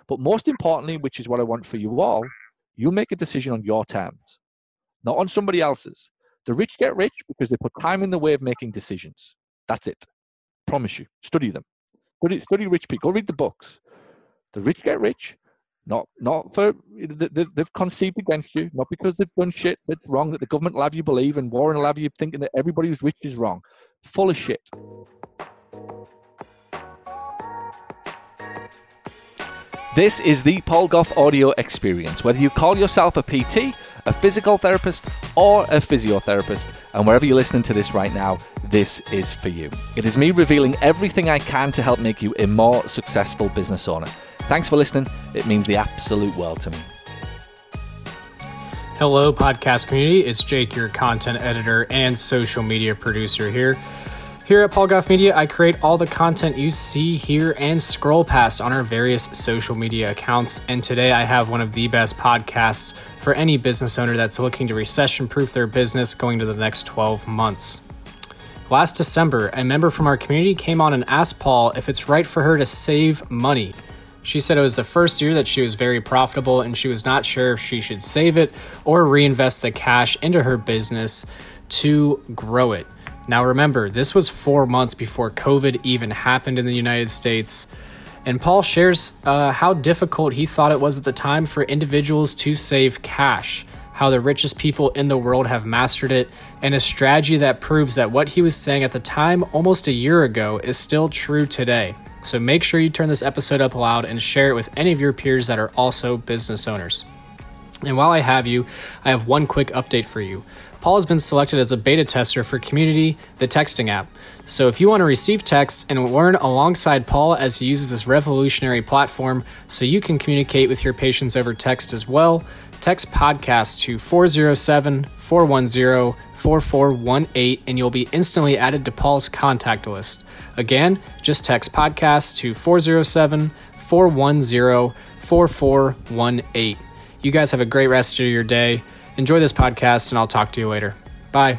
But most importantly, which is what I want for you all, you make a decision on your terms, not on somebody else's. The rich get rich because they put time in the way of making decisions. That's it. Promise you. Study them. Study rich people. Go read the books. The rich get rich, not for they've conceived against you, not because they've done shit that's wrong that the government will have you believe and Warren will have you thinking that everybody who's rich is wrong. Full of shit. This is the Paul Gough audio experience. Whether you call yourself a PT, a physical therapist, or a physiotherapist, and wherever you're listening to this right now, this is for you. It is me revealing everything I can to help make you a more successful business owner. Thanks for listening. It means the absolute world to me. Hello, podcast community. It's Jake, your content editor and social media producer here. Here at Paul Gough Media, I create all the content you see, hear, and scroll past on our various social media accounts. And today I have one of the best podcasts for any business owner that's looking to recession-proof their business going to the next 12 months. Last December, a member from our community came on and asked Paul if it's right for her to save money. She said it was the first year that she was very profitable and she was not sure if she should save it or reinvest the cash into her business to grow it. Now remember, this was 4 months before COVID even happened in the United States, and Paul shares how difficult he thought it was at the time for individuals to save cash, how the richest people in the world have mastered it, and a strategy that proves that what he was saying at the time almost a year ago is still true today. So make sure you turn this episode up loud and share it with any of your peers that are also business owners. And while I have you, I have one quick update for you. Paul has been selected as a beta tester for Community, the texting app. So if you want to receive texts and learn alongside Paul as he uses this revolutionary platform so you can communicate with your patients over text as well, text podcast to 407-410-4418 and you'll be instantly added to Paul's contact list. Again, just text podcast to 407-410-4418. You guys have a great rest of your day. Enjoy this podcast, and I'll talk to you later. Bye.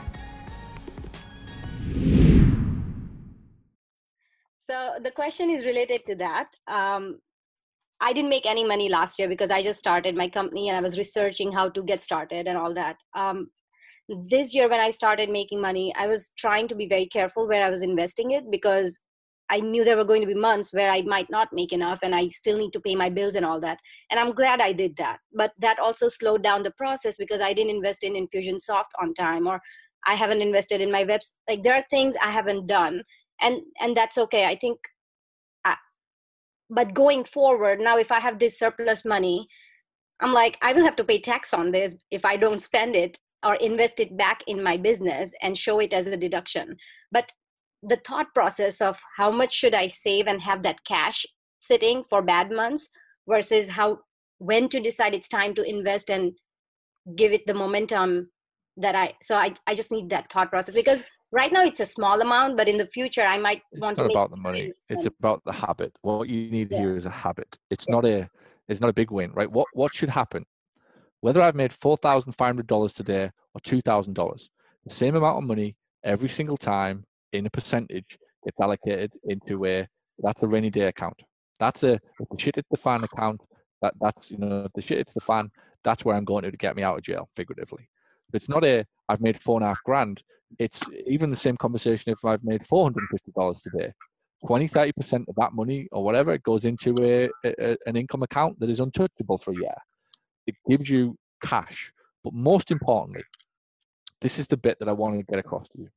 So the question is related to that. I didn't make any money last year because I just started my company and I was researching how to get started and all that. This year when I started making money, I was trying to be very careful where I was investing it because I knew there were going to be months where I might not make enough and I still need to pay my bills and all that. And I'm glad I did that. But that also slowed down the process because I didn't invest in Infusionsoft on time, or I haven't invested in my website. Like there are things I haven't done, and that's okay. I think, but going forward, now if I have this surplus money, I'm like, I will have to pay tax on this if I don't spend it or invest it back in my business and show it as a deduction. But the thought process of how much should I save and have that cash sitting for bad months versus when to decide it's time to invest and give it the momentum that I just need that thought process, because right now it's a small amount, but in the future I might want to make. It's not about the money. It's about the habit. What you need here is a habit. It's not a big win, right? What should happen? Whether I've made $4,500 today or $2,000, the same amount of money every single time in a percentage gets allocated into that's a rainy day account. That's if the shit hits the fan account. That's if the shit hits the fan, that's where I'm going to get me out of jail, figuratively. But it's not I've made $4,500. It's even the same conversation if I've made $450 today. 20-30% of that money or whatever goes into an income account that is untouchable for a year. It gives you cash. But most importantly, this is the bit that I want to get across to you.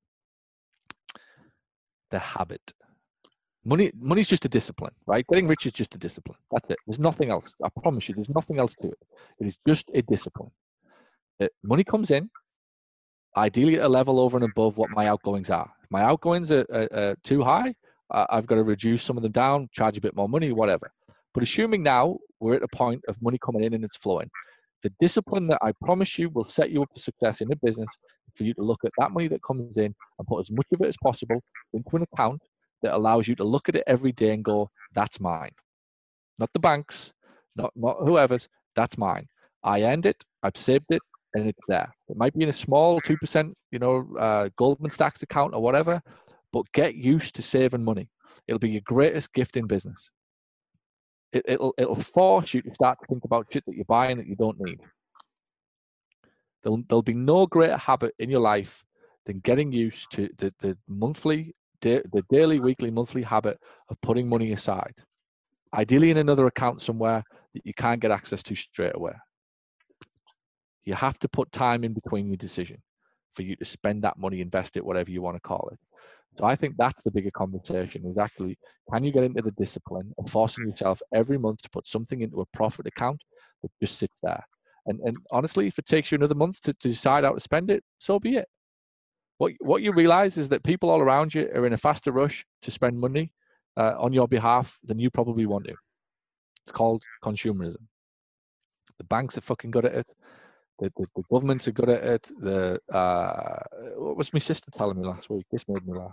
The habit. Money's just a discipline, right? Getting rich is just a discipline. That's it. There's nothing else. I promise you, there's nothing else to it. It is just a discipline. Money comes in, ideally at a level over and above what my outgoings are. If my outgoings are too high, I've got to reduce some of them down, charge a bit more money, whatever. But assuming now we're at a point of money coming in and it's flowing, the discipline that I promise you will set you up for success in the business for you to look at that money that comes in and put as much of it as possible into an account that allows you to look at it every day and go, that's mine. Not the bank's, not whoever's, that's mine. I earned it, I've saved it, and it's there. It might be in a small 2%, Goldman Sachs account or whatever, but get used to saving money. It'll be your greatest gift in business. It'll force you to start to think about shit that you're buying that you don't need. There'll be no greater habit in your life than getting used to the daily, weekly, monthly habit of putting money aside, ideally in another account somewhere that you can't get access to straight away. You have to put time in between your decision for you to spend that money, invest it, whatever you want to call it. So I think that's the bigger conversation, is actually, can you get into the discipline of forcing yourself every month to put something into a profit account that just sits there? And honestly, if it takes you another month to decide how to spend it, so be it. What you realize is that people all around you are in a faster rush to spend money on your behalf than you probably want to. It's called consumerism. The banks are fucking good at it. The governments are good at it. What was my sister telling me last week? This made me laugh.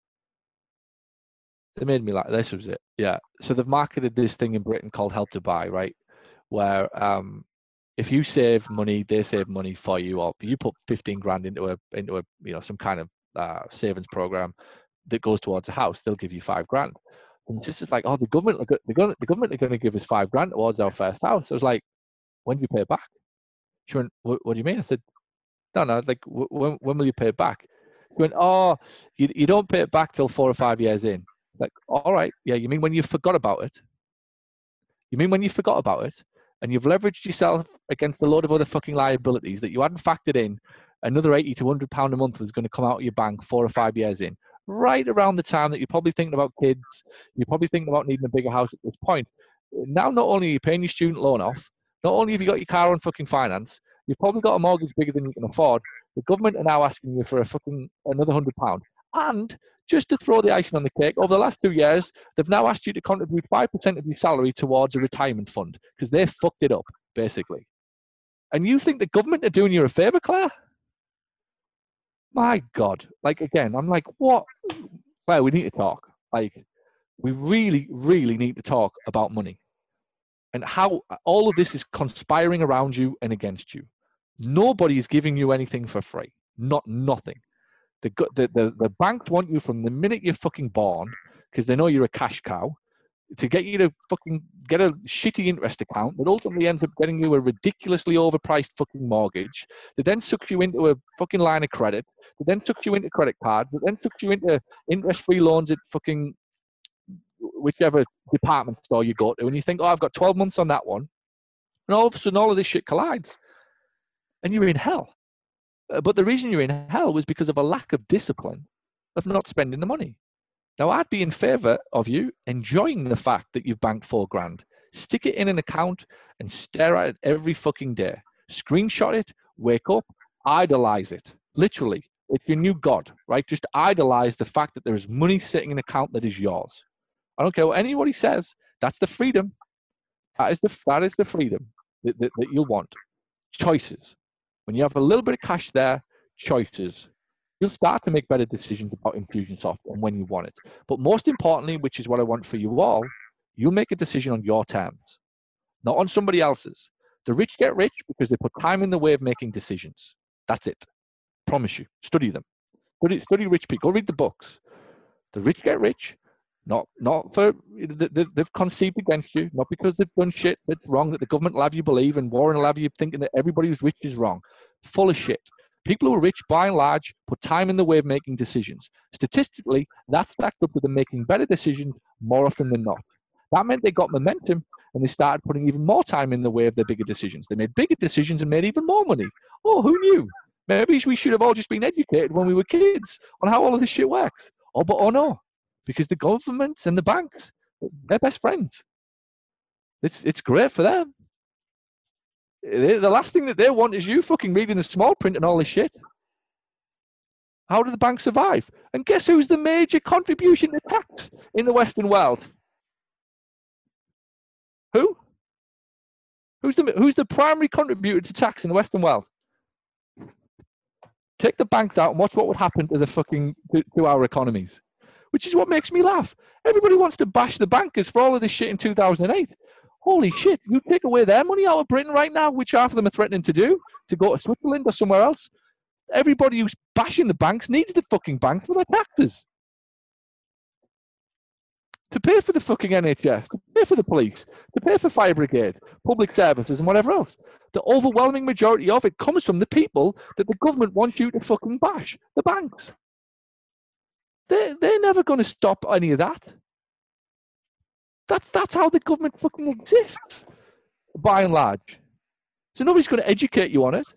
They made me laugh. This was it. Yeah. So they've marketed this thing in Britain called Help to Buy, right? Where if you save money, they save money for you. Or you put 15 grand into a some kind of savings program that goes towards a house, they'll give you 5 grand. And it's just like, oh, the government are going to give us 5 grand towards our first house. I was like, when do you pay it back? She went, what do you mean? I said, no, like, when will you pay it back? She went, oh, you don't pay it back till 4 or 5 years in. Like, all right, yeah, you mean when you forgot about it? You mean when you forgot about it and you've leveraged yourself against a load of other fucking liabilities that you hadn't factored in, another 80 to 100 pound a month was going to come out of your bank 4 or 5 years in, right around the time that you're probably thinking about kids, you're probably thinking about needing a bigger house at this point. Now, not only are you paying your student loan off, not only have you got your car on fucking finance, you've probably got a mortgage bigger than you can afford. The government are now asking you for another £100. And just to throw the icing on the cake, over the last 2 years, they've now asked you to contribute 5% of your salary towards a retirement fund because they fucked it up, basically. And you think the government are doing you a favour, Claire? My God. Like, again, I'm like, what? Well, we need to talk. Like, we really, really need to talk about money and how all of this is conspiring around you and against you. Nobody is giving you anything for free. Nothing. The banks want you from the minute you're fucking born, because they know you're a cash cow, to get you to fucking get a shitty interest account that ultimately ends up getting you a ridiculously overpriced fucking mortgage, that then sucks you into a fucking line of credit, that then sucks you into credit cards, that then sucks you into interest-free loans at fucking whichever department store you go to, and you think, oh, I've got 12 months on that one, and all of a sudden all of this shit collides, and you're in hell. But the reason you're in hell was because of a lack of discipline of not spending the money. Now, I'd be in favor of you enjoying the fact that you've banked 4 grand. Stick it in an account and stare at it every fucking day. Screenshot it, wake up, idolize it. Literally, it's your new god, right? Just idolize the fact that there is money sitting in an account that is yours. I don't care what anybody says. That's the freedom. That is the freedom that you'll want. Choices. When you have a little bit of cash there, choices. You'll start to make better decisions about Infusionsoft and when you want it. But most importantly, which is what I want for you all, you'll make a decision on your terms, not on somebody else's. The rich get rich because they put time in the way of making decisions. That's it. Promise you. Study them. Study rich people. Go read the books. The rich get rich. Not for they've conceived against you, not because they've done shit that's wrong that the government will have you believe and Warren will have you thinking that everybody who's rich is wrong. Full of shit. People who are rich, by and large, put time in the way of making decisions. Statistically, that stacked up to them making better decisions more often than not. That meant they got momentum and they started putting even more time in the way of their bigger decisions. They made bigger decisions and made even more money. Oh, who knew? Maybe we should have all just been educated when we were kids on how all of this shit works. Oh no. Because the governments and the banks, they're best friends. It's great for them. The last thing that they want is you fucking reading the small print and all this shit. How do the banks survive? And guess who's the major contribution to tax in the Western world? Who? Who's the primary contributor to tax in the Western world? Take the banks out and watch what would happen to to our economies. Which is what makes me laugh. Everybody wants to bash the bankers for all of this shit in 2008. Holy shit, you take away their money out of Britain right now, which half of them are threatening to do, to go to Switzerland or somewhere else. Everybody who's bashing the banks needs the fucking bank for their taxes. to pay for the fucking NHS, to pay for the police, to pay for fire brigade, public services and whatever else. The overwhelming majority of it comes from the people that the government wants you to fucking bash, the banks. They're never going to stop any of that. That's how the government fucking exists, by and large. So nobody's going to educate you on it.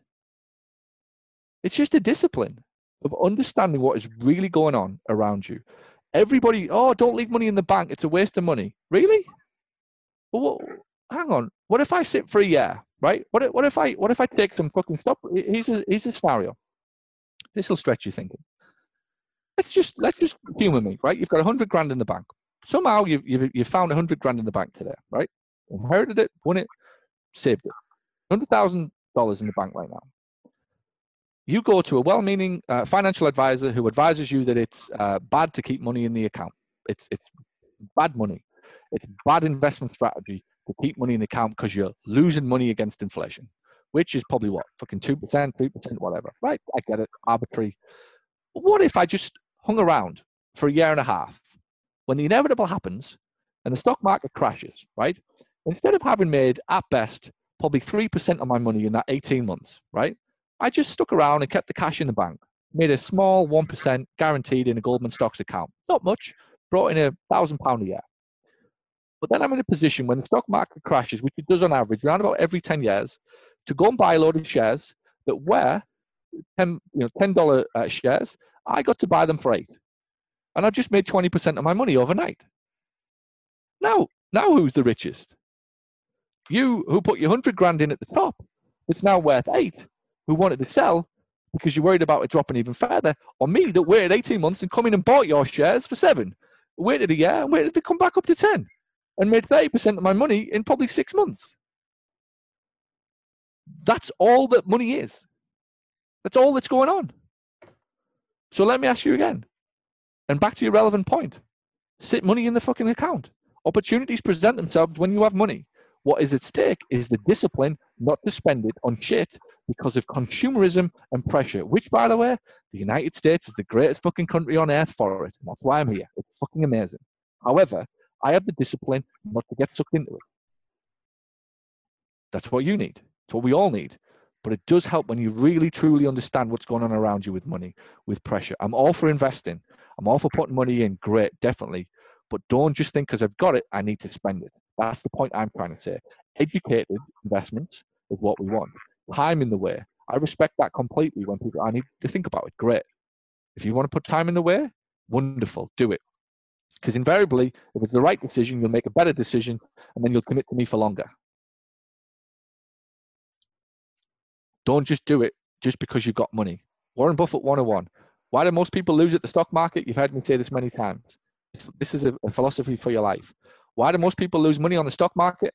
It's just a discipline of understanding what is really going on around you. Everybody, don't leave money in the bank. It's a waste of money. Really? Well, hang on. What if I sit for a year, right? What if I take some fucking stop? Here's a scenario. This will stretch your thinking. Let's just humor me, right? You've got 100 grand in the bank. Somehow you've found 100 grand in the bank today, right? Inherited it, won it, saved it. $100,000 in the bank right now. You go to a well-meaning financial advisor who advises you that it's bad to keep money in the account. It's bad money. It's bad investment strategy to keep money in the account because you're losing money against inflation, which is probably what? Fucking 2%, 3%, whatever. Right? I get it. Arbitrary. But what if I just hung around for a year and a half when the inevitable happens and the stock market crashes, right? Instead of having made, at best, probably 3% of my money in that 18 months, right? I just stuck around and kept the cash in the bank, made a small 1% guaranteed in a Goldman Sachs account. Not much, brought in £1,000 a year. But then I'm in a position when the stock market crashes, which it does on average, around about every 10 years, to go and buy a load of shares that were $10 shares. I got to buy them for $8. And I've just made 20% of my money overnight. Now who's the richest? You, who put your 100 grand in at the top, it's now worth 8, who wanted to sell because you're worried about it dropping even further, or me that waited 18 months and come in and bought your shares for 7, waited a year and waited to come back up to 10 and made 30% of my money in probably 6 months. That's all that money is. That's all that's going on. So let me ask you again, and back to your relevant point. Sit money in the fucking account. Opportunities present themselves when you have money. What is at stake is the discipline not to spend it on shit because of consumerism and pressure, which, by the way, the United States is the greatest fucking country on earth for it. And that's why I'm here. It's fucking amazing. However, I have the discipline not to get sucked into it. That's what you need. It's what we all need. But it does help when you really, truly understand what's going on around you with money, with pressure. I'm all for investing. I'm all for putting money in. Great, definitely. But don't just think because I've got it, I need to spend it. That's the point I'm trying to say. Educated investments is what we want. Time in the way. I respect that completely when people, I need to think about it. Great. If you want to put time in the way, wonderful. Do it. Because invariably, if it's the right decision, you'll make a better decision and then you'll commit to me for longer. Don't just do it just because you've got money. Warren Buffett 101. Why do most people lose at the stock market? You've heard me say this many times. This is a philosophy for your life. Why do most people lose money on the stock market?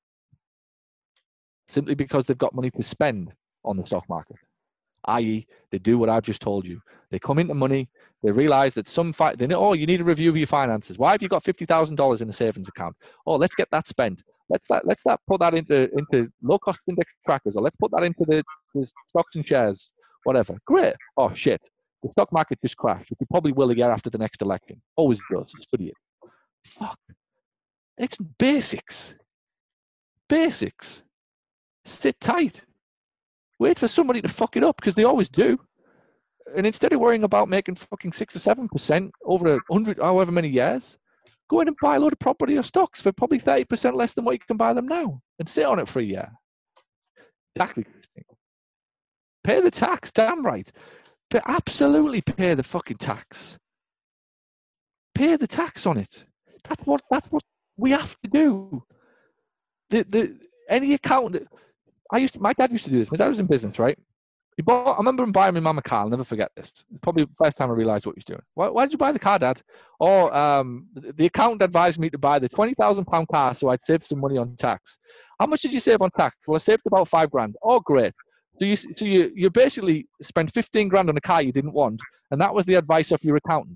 Simply because they've got money to spend on the stock market. I.e., they do what I've just told you. They come into money, they realize that they know, you need a review of your finances. Why have you got $50,000 in a savings account? Oh, let's get that spent. Let's put that into low-cost index trackers, or let's put that into the stocks and shares, whatever. Great. Oh, shit. The stock market just crashed, which it probably will a year after the next election. Always does. Study it. Fuck. It's basics. Basics. Sit tight. Wait for somebody to fuck it up, because they always do. And instead of worrying about making fucking 6 or 7% over 100, however many years, go in and buy a load of property or stocks for probably 30% less than what you can buy them now, and sit on it for a year. Exactly. Pay the tax, damn right. But absolutely pay the fucking tax. Pay the tax on it. That's what we have to do. Any account that my dad used to do this. My dad was in business, right? I remember him buying my mum a car. I'll never forget this. Probably the first time I realized what he was doing. Why did you buy the car, Dad? Oh, the accountant advised me to buy the £20,000 car so I'd save some money on tax. How much did you save on tax? Well, I saved about £5,000. Oh, great. So you basically spent 15 grand on a car you didn't want, and that was the advice of your accountant.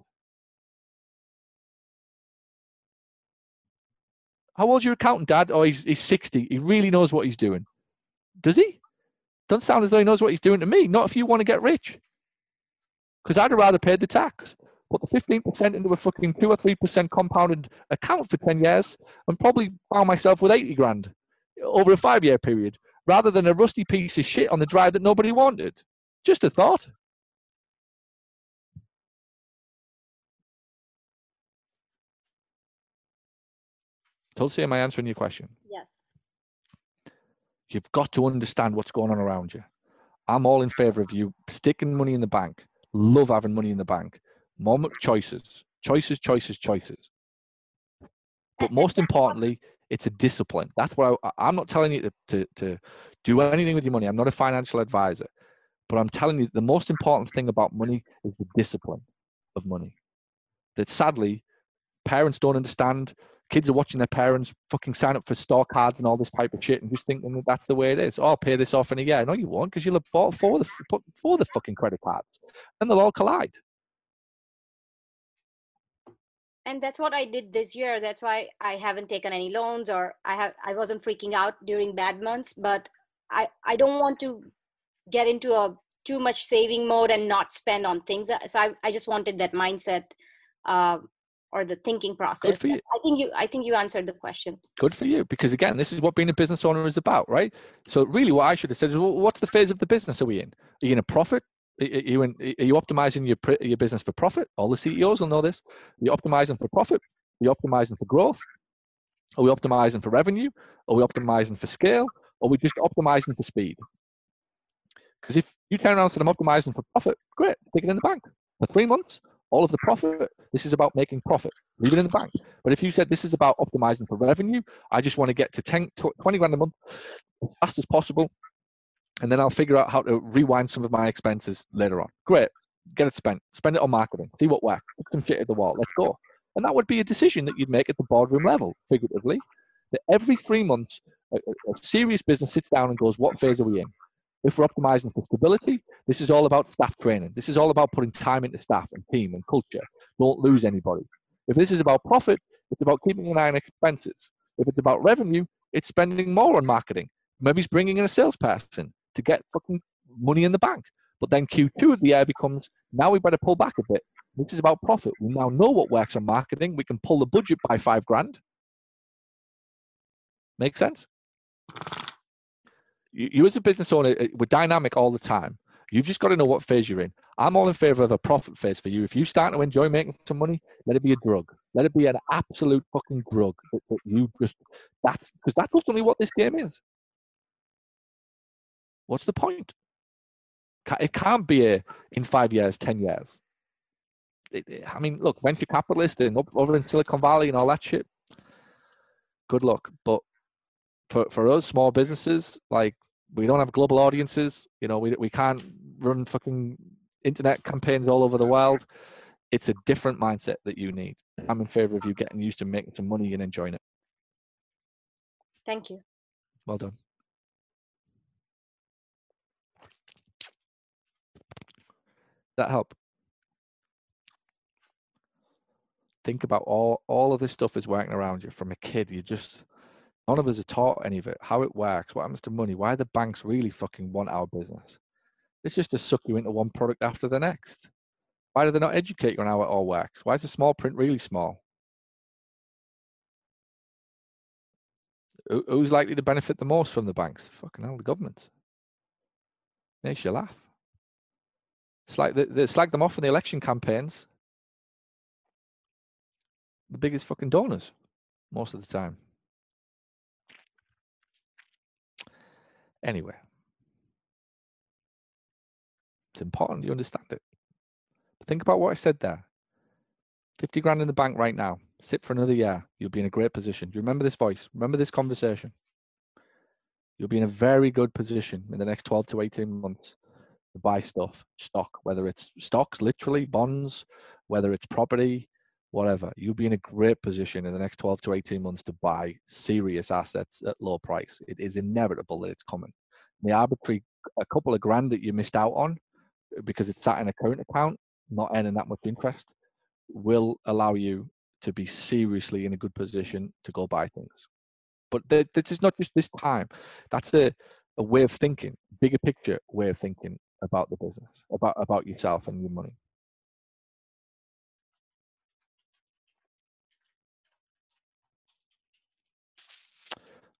How old's your accountant, Dad? Oh, he's 60. He really knows what he's doing. Does he? Doesn't sound as though he knows what he's doing to me. Not if you want to get rich. Because I'd rather pay the tax. put the 15% into a fucking 2 or 3% compounded account for 10 years and probably found myself with 80 grand over a 5-year period rather than a rusty piece of shit on the drive that nobody wanted. Just a thought. Tulsi, am I answering your question? Yes. You've got to understand what's going on around you. I'm all in favor of you sticking money in the bank. Love having money in the bank. More choices. But most importantly, it's a discipline. That's what I'm not telling you to do anything with your money. I'm not a financial advisor. But I'm telling you, the most important thing about money is the discipline of money. That sadly, parents don't understand. Kids are watching their parents fucking sign up for store cards and all this type of shit and just thinking that that's the way it is. Oh, I'll pay this off in a year. No, you won't, because you'll have bought four of the fucking credit cards. And they'll all collide. And that's what I did this year. That's why I haven't taken any loans, or I wasn't freaking out during bad months. But I don't want to get into a too much saving mode and not spend on things. So I just wanted that mindset or the thinking process. Good for you. I think you answered the question. Good for you, because again, this is what being a business owner is about, right? So really, what I should have said is, well, what's the phase of the business are we in? Are you in a profit? Are you optimizing your business for profit? All the CEOs will know this. Are you optimizing for profit? Are you optimizing for growth? Are we optimizing for revenue? Are we optimizing for scale? Or are we just optimizing for speed? Because if you turn around and say, I'm optimizing for profit, great, take it in the bank. For 3 months, all of the profit, this is about making profit. Leave it in the bank. But if you said this is about optimizing for revenue, I just want to get to 10, 20 grand a month as fast as possible, and then I'll figure out how to rewind some of my expenses later on. Great. Get it spent. Spend it on marketing. See what works. Put some shit at the wall. Let's go. And that would be a decision that you'd make at the boardroom level, figuratively. That every 3 months, a serious business sits down and goes, what phase are we in? If we're optimizing for stability, this is all about staff training. This is all about putting time into staff and team and culture. Don't lose anybody. If this is about profit, it's about keeping an eye on expenses. If it's about revenue, it's spending more on marketing. Maybe it's bringing in a salesperson to get fucking money in the bank. But then Q2 of the year becomes, now we better pull back a bit. This is about profit. We now know what works on marketing. We can pull the budget by 5 grand. Make sense? You as a business owner, we're dynamic all the time. You've just got to know what phase you're in. I'm all in favor of a profit phase for you. If you start to enjoy making some money, let it be a drug. Let it be an absolute fucking drug. That you just, that's because that's ultimately what this game is. What's the point? It can't be in 5 years, 10 years. I mean, look, venture capitalists and over in Silicon Valley and all that shit, good luck. But for us, small businesses, like, we don't have global audiences. You know, we can't run fucking internet campaigns all over the world. It's a different mindset that you need. I'm in favor of you getting used to making some money and enjoying it. Thank you. Well done. That help? Think about all of this stuff is working around you from a kid. None of us are taught any of it, how it works, what happens to money, why the banks really fucking want our business. It's just to suck you into one product after the next. Why do they not educate you on how it all works? Why is the small print really small? Who's likely to benefit the most from the banks? Fucking hell, the government. Makes you laugh. It's like they slag them off in the election campaigns. The biggest fucking donors most of the time. Anyway, it's important you understand it. But think about what I said there. 50 grand in the bank right now. Sit for another year. You'll be in a great position. Do you remember this voice? Remember this conversation? You'll be in a very good position in the next 12 to 18 months to buy stock, whether it's stocks, literally, bonds, whether it's property, whatever. You'll be in a great position in the next 12 to 18 months to buy serious assets at low price. It is inevitable that it's coming. The arbitrary, a couple of grand that you missed out on because it's sat in a current account, not earning that much interest, will allow you to be seriously in a good position to go buy things. But this is not just this time. That's a way of thinking, bigger picture way of thinking about the business, about yourself and your money.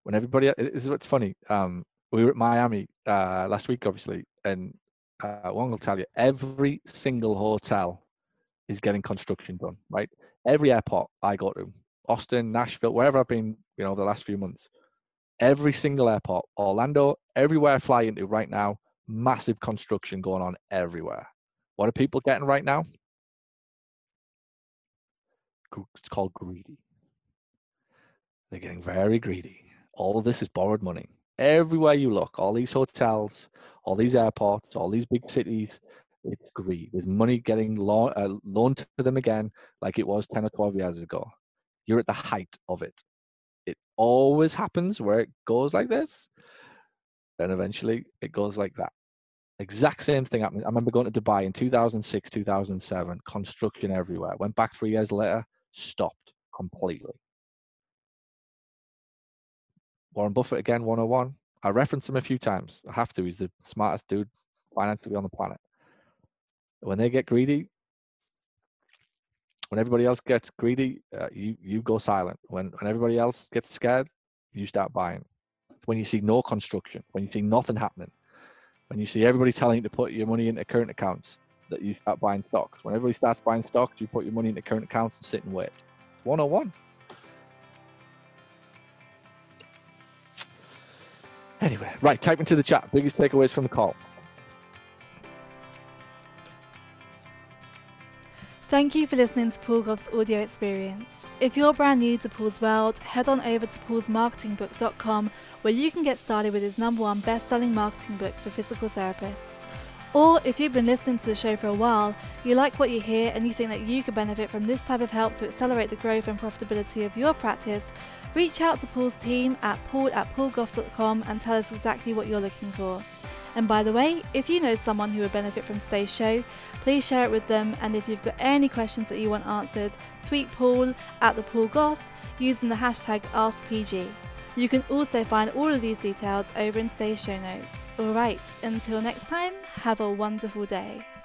when everybody, this is what's funny. We were at Miami last week, obviously, and one will tell you, every single hotel is getting construction done, right? Every airport I go to, Austin, Nashville, wherever I've been, the last few months, every single airport, Orlando, everywhere I fly into right now, massive construction going on everywhere. What are people getting right now? It's called greedy. They're getting very greedy. All of this is borrowed money. Everywhere you look, all these hotels, all these airports, all these big cities, it's greed. There's money getting loaned to them again like it was 10 or 12 years ago. You're at the height of it. It always happens where it goes like this, and eventually it goes like that. Exact same thing happened. I remember going to Dubai in 2006, 2007, construction everywhere. Went back 3 years later, stopped completely. Warren Buffett again, 101. I reference him a few times. I have to. He's the smartest dude financially on the planet. When they get greedy, when everybody else gets greedy, you go silent. When everybody else gets scared, you start buying. When you see no construction, when you see nothing happening, when you see everybody telling you to put your money into current accounts, that you start buying stocks. When everybody starts buying stocks, you put your money into current accounts and sit and wait. It's 101. Anyway, right, type into the chat. Biggest takeaways from the call. Thank you for listening to Paul Goff's audio experience. If you're brand new to Paul's world, head on over to paulsmarketingbook.com, where you can get started with his #1 best-selling marketing book for physical therapists. Or if you've been listening to the show for a while, you like what you hear and you think that you could benefit from this type of help to accelerate the growth and profitability of your practice, reach out to Paul's team at paul@paulgoff.com and tell us exactly what you're looking for. And by the way, if you know someone who would benefit from today's show, please share it with them. And if you've got any questions that you want answered, tweet Paul @thepaulgoff using the hashtag AskPG. You can also find all of these details over in today's show notes. Alright, until next time, have a wonderful day.